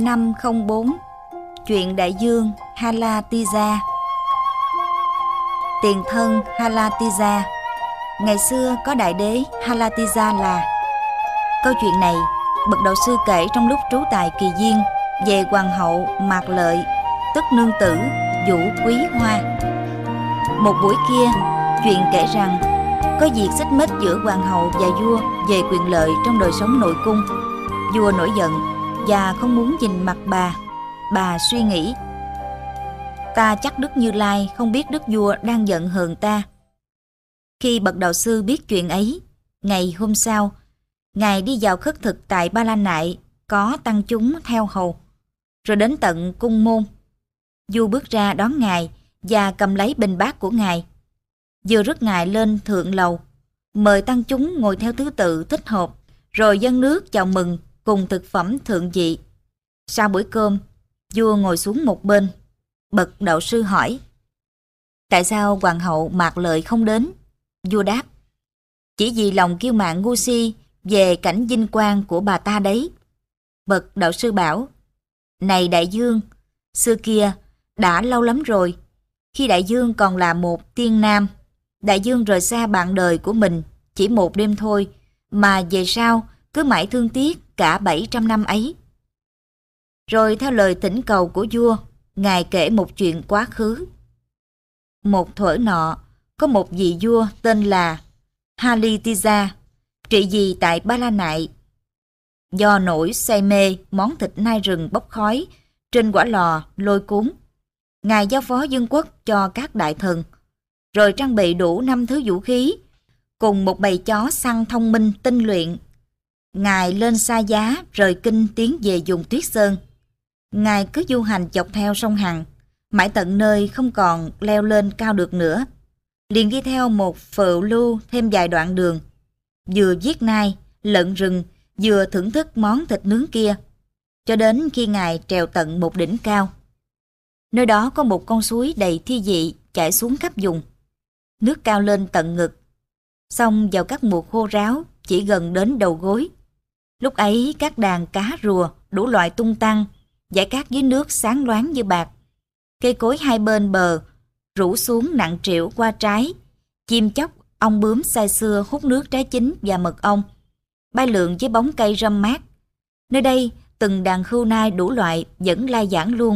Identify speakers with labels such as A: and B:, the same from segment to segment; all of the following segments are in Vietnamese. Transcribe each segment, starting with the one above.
A: 504. Chuyện đại dương Halatiza. Tiền thân Halatiza. Ngày xưa có đại đế Halatiza là. Câu chuyện này bậc đạo sư kể trong lúc trú tại Kỳ Viên về hoàng hậu Mạc Lợi, tức nương tử Vũ Quý Hoa. Một buổi kia, chuyện kể rằng có việc xích mích giữa hoàng hậu và vua về quyền lợi trong đời sống nội cung. Vua nổi giận và không muốn nhìn mặt bà. Bà suy nghĩ: ta chắc Đức Như Lai không biết đức vua đang giận hờn ta. Khi bậc đạo sư biết chuyện ấy, ngày hôm sau, ngài đi vào khất thực tại Ba La Nại, có tăng chúng theo hầu, rồi đến tận cung môn. Vua bước ra đón ngài và cầm lấy bình bát của ngài, vừa rước ngài lên thượng lầu, mời tăng chúng ngồi theo thứ tự thích hợp, rồi dâng nước chào mừng cùng thực phẩm thượng vị. Sau bữa cơm, vua ngồi xuống một bên. Bậc đạo sư hỏi: tại sao hoàng hậu Mạc Lợi không đến? Vua đáp: chỉ vì lòng kiêu mạn ngu si về cảnh vinh quang của bà ta đấy. Bậc đạo sư bảo: này đại dương, xưa kia đã lâu lắm rồi, khi đại dương còn là một tiên nam, đại dương rời xa bạn đời của mình chỉ một đêm thôi, mà về sau cứ mãi thương tiếc cả 700 năm ấy. Rồi theo lời thỉnh cầu của vua, ngài kể một chuyện quá khứ. Một thuở nọ, có một vị vua tên là Halitiza, trị vì tại Ba La Nại. Do nỗi say mê món thịt nai rừng bốc khói trên quả lò lôi cuốn, ngài giao phó vương quốc cho các đại thần, rồi trang bị đủ 5 thứ vũ khí cùng một bầy chó săn thông minh tinh luyện. Ngài lên Sa Giá rời kinh tiến về vùng Tuyết Sơn. Ngài cứ du hành dọc theo sông Hằng, mãi tận nơi không còn leo lên cao được nữa, liền đi theo một phượng lưu thêm vài đoạn đường, vừa giết nai, lợn rừng, vừa thưởng thức món thịt nướng kia, cho đến khi ngài trèo tận một đỉnh cao. Nơi đó có một con suối đầy thi vị chảy xuống khắp vùng, nước cao lên tận ngực, xong vào các mùa khô ráo chỉ gần đến đầu gối. Lúc ấy các đàn cá rùa đủ loại tung tăng, dải cát dưới nước sáng loáng như bạc. Cây cối hai bên bờ rủ xuống nặng trĩu qua trái, chim chóc, ong bướm say sưa hút nước trái chín và mật ong, bay lượn dưới bóng cây râm mát. Nơi đây từng đàn khưu nai đủ loại vẫn lai vãng luôn.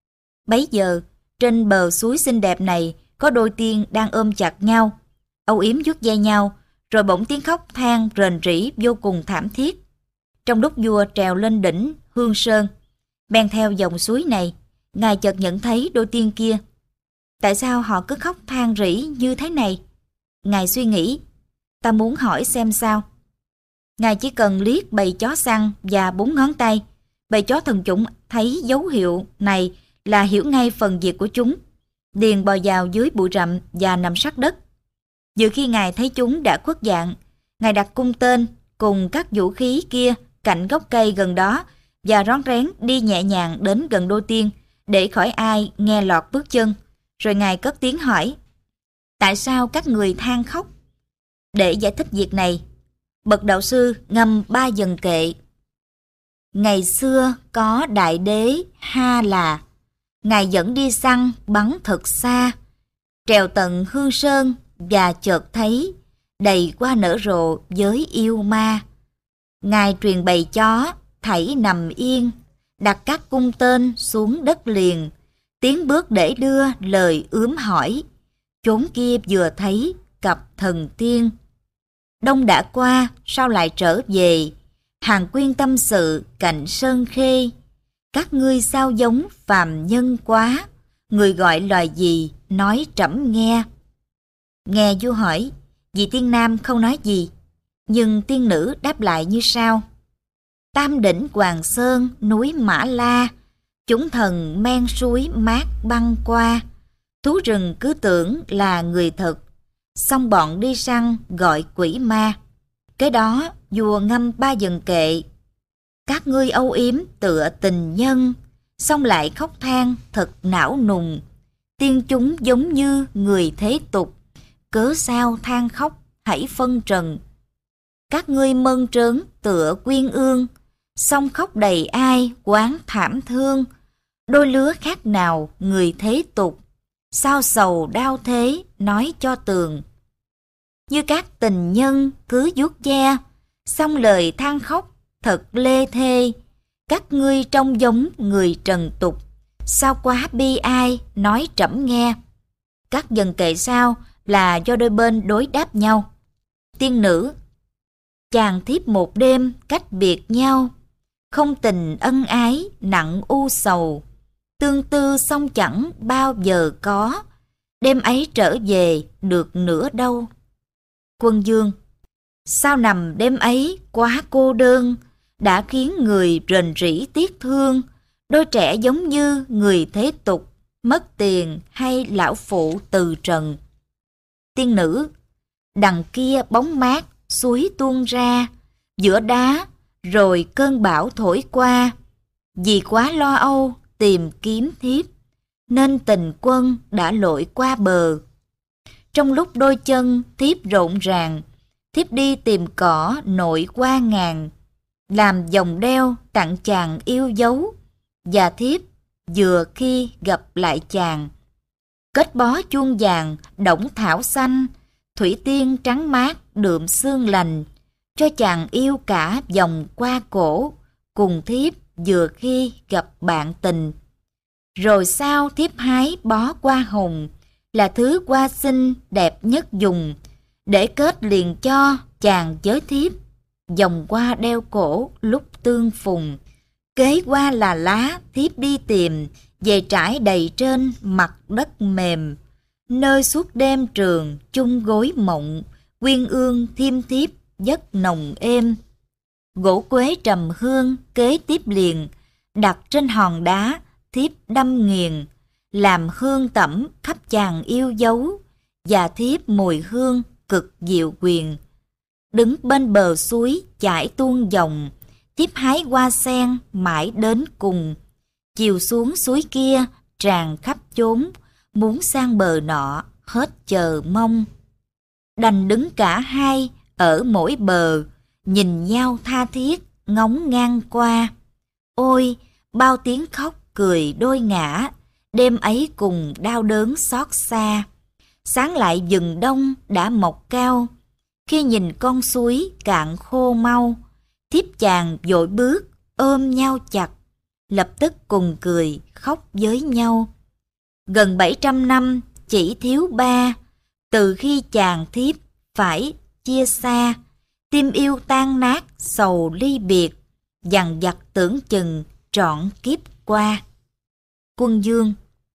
A: Bấy giờ trên bờ suối xinh đẹp này có đôi tiên đang ôm chặt nhau, âu yếm vuốt ve nhau, rồi bỗng tiếng khóc than rền rĩ vô cùng thảm thiết. Trong lúc vua trèo lên đỉnh Hương Sơn, bèn theo dòng suối này, ngài chợt nhận thấy đôi tiên kia. Tại sao họ cứ khóc than rỉ như thế này? Ngài suy nghĩ: ta muốn hỏi xem sao. Ngài chỉ cần liếc bầy chó săn và 4 ngón tay. Bầy chó thần chủng thấy dấu hiệu này là hiểu ngay phần việc của chúng, liền bò vào dưới bụi rậm và nằm sát đất. Vừa khi ngài thấy chúng đã khuất dạng, ngài đặt cung tên cùng các vũ khí kia cạnh gốc cây gần đó và rón rén đi nhẹ nhàng đến gần đôi tiên để khỏi ai nghe lọt bước chân. Rồi ngài cất tiếng hỏi: tại sao các người than khóc? Để giải thích việc này, bậc đạo sư ngâm 3 dần kệ. Ngày xưa có đại đế Ha Là, ngài dẫn đi săn bắn thật xa, trèo tận Hương Sơn và chợt thấy đầy hoa nở rộ với yêu ma. Ngài truyền bầy chó thảy nằm yên, đặt các cung tên xuống đất liền, tiến bước để đưa lời ướm hỏi. Chốn kia vừa thấy cặp thần tiên. Đông đã qua sao lại trở về, hàng quyên tâm sự cạnh sơn khê. Các ngươi sao giống phàm nhân quá, người gọi loài gì nói trẫm nghe. Nghe vua hỏi, vị tiên nam không nói gì, nhưng tiên nữ đáp lại như sau: Tam đỉnh Hoàng Sơn núi Mã La, chúng thần men suối mát băng qua. Thú rừng cứ tưởng là người thật, xong bọn đi săn gọi quỷ ma. Cái đó vua ngâm 3 dần kệ. Các ngươi âu yếm tựa tình nhân, xong lại khóc than thật não nùng. Tiên chúng giống như người thế tục, cớ sao than khóc hãy phân trần. Các ngươi mơn trớn tựa quyên ương, song khóc đầy ai quán thảm thương. Đôi lứa khác nào người thế tục, sao sầu đau thế nói cho tường. Như các tình nhân cứ vuốt ve, song lời than khóc thật lê thê. Các ngươi trông giống người trần tục, sao quá bi ai nói trẫm nghe. Các dần kệ sau là do đôi bên đối đáp nhau. Tiên nữ: chàng thiếp một đêm cách biệt nhau, không tình ân ái nặng u sầu. Tương tư song chẳng bao giờ có, đêm ấy trở về được nữa đâu. Quân Dương: sao nằm đêm ấy quá cô đơn, đã khiến người rền rĩ tiếc thương. Đôi trẻ giống như người thế tục, mất tiền hay lão phụ từ trần. Tiên nữ: đằng kia bóng mát suối tuôn ra, giữa đá rồi cơn bão thổi qua. Vì quá lo âu tìm kiếm thiếp, nên tình quân đã lội qua bờ. Trong lúc đôi chân thiếp rộn ràng, thiếp đi tìm cỏ nội qua ngàn. Làm vòng đeo tặng chàng yêu dấu, và thiếp vừa khi gặp lại chàng. Kết bó chuông vàng đổng thảo xanh, thủy tiên trắng mát đượm sương lành. Cho chàng yêu cả vòng qua cổ, cùng thiếp vừa khi gặp bạn tình. Rồi sao thiếp hái bó hoa hồng, là thứ hoa xinh đẹp nhất dùng, để kết liền cho chàng với thiếp, vòng hoa đeo cổ lúc tương phùng. Kế hoa là lá thiếp đi tìm, về trải đầy trên mặt đất mềm. Nơi suốt đêm trường chung gối mộng, quyên ương thiêm thiếp giấc nồng êm. Gỗ quế trầm hương kế tiếp liền, đặt trên hòn đá thiếp đâm nghiền. Làm hương tẩm khắp chàng yêu dấu, và thiếp mùi hương cực dịu quyền. Đứng bên bờ suối chảy tuôn dòng, thiếp hái hoa sen mãi đến cùng. Chiều xuống suối kia tràn khắp chốn, muốn sang bờ nọ hết chờ mong. Đành đứng cả hai ở mỗi bờ, nhìn nhau tha thiết ngóng ngang qua. Ôi bao tiếng khóc cười đôi ngã, đêm ấy cùng đau đớn xót xa. Sáng lại rừng đông đã mọc cao, khi nhìn con suối cạn khô mau. Thiếp chàng vội bước ôm nhau chặt, lập tức cùng cười khóc với nhau. Gần 700 năm chỉ thiếu 3, từ khi chàng thiếp phải chia xa. Tim yêu tan nát sầu ly biệt, dằn vặt tưởng chừng trọn kiếp qua. Quân Dương: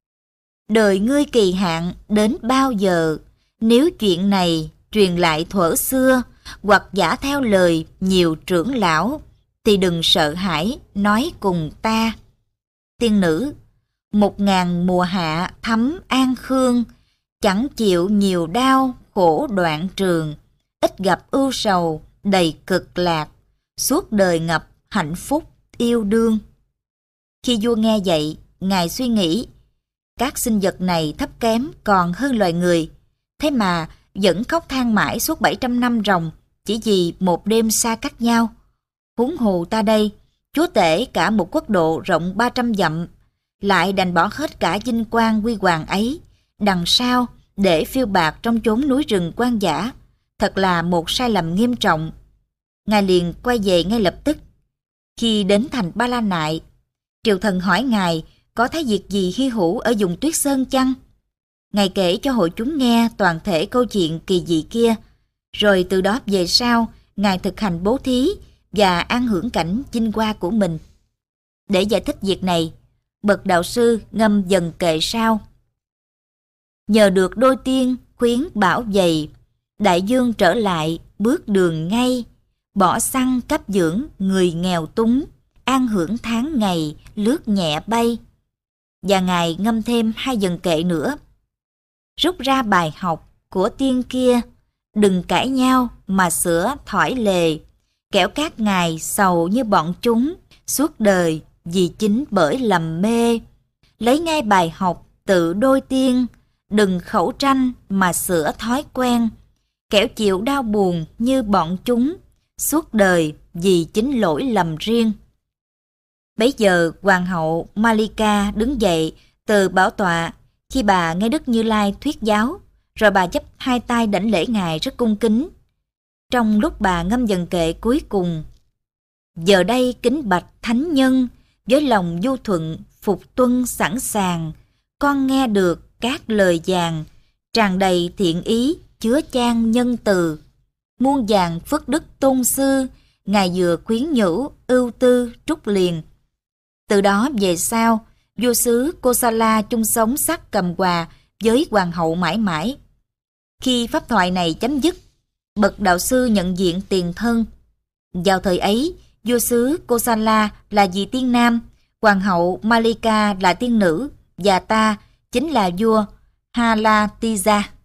A: đời ngươi kỳ hạn đến bao giờ, nếu chuyện này truyền lại thuở xưa, hoặc giả theo lời nhiều trưởng lão, thì đừng sợ hãi nói cùng ta. Tiên nữ: 1000 mùa hạ thấm an khương, chẳng chịu nhiều đau khổ đoạn trường. Ít gặp ưu sầu đầy cực lạc, suốt đời ngập hạnh phúc yêu đương. Khi vua nghe vậy, ngài suy nghĩ, các sinh vật này thấp kém còn hơn loài người, thế mà vẫn khóc than mãi suốt 700 năm ròng, chỉ vì một đêm xa cách nhau. Huống hồ ta đây, chúa tể cả một quốc độ rộng 300 dặm, lại đành bỏ hết cả vinh quang huy hoàng ấy đằng sau để phiêu bạt trong chốn núi rừng hoang dã, thật là một sai lầm nghiêm trọng. Ngài liền quay về ngay lập tức. Khi đến thành Ba La Nại, triều thần hỏi ngài có thấy việc gì hy hữu ở vùng Tuyết Sơn chăng? Ngài kể cho hội chúng nghe toàn thể câu chuyện kỳ dị kia, rồi từ đó về sau ngài thực hành bố thí và an hưởng cảnh vinh hoa của mình. Để giải thích việc này, bậc đạo sư ngâm dần kệ sau: nhờ được đôi tiên khuyến bảo dày, đại dương trở lại bước đường ngay. Bỏ xăng cấp dưỡng người nghèo túng, an hưởng tháng ngày lướt nhẹ bay. Và ngài ngâm thêm 2 dần kệ nữa. Rút ra bài học của tiên kia, đừng cãi nhau mà sửa thỏi lề, kẻo các ngài sầu như bọn chúng suốt đời vì chính bởi lầm mê. Lấy ngay bài học tự đôi tiên, đừng khẩu tranh mà sửa thói quen, kẻo chịu đau buồn như bọn chúng suốt đời vì chính lỗi lầm riêng. Bấy giờ hoàng hậu Malika đứng dậy từ bảo tọa khi bà nghe Đức Như Lai thuyết giáo, rồi bà chắp hai tay đảnh lễ Ngài rất cung kính. Trong lúc bà ngâm dần kệ cuối cùng: Giờ đây kính bạch thánh nhân, với lòng nhu thuận phục tuân sẵn sàng, con nghe được các lời giảng tràn đầy thiện ý, chứa chan nhân từ. Muôn vàn phước đức tôn sư, Ngài vừa khuyến nhủ ưu tư trúc liền. Từ đó về sau, vua xứ Kosala chung sống sát cầm hòa với hoàng hậu mãi mãi. Khi pháp thoại này chấm dứt, bậc đạo sư nhận diện tiền thân. Vào thời ấy, vua xứ Kosala là vị tiên nam, hoàng hậu Malika là tiên nữ, và ta chính là vua Halatija.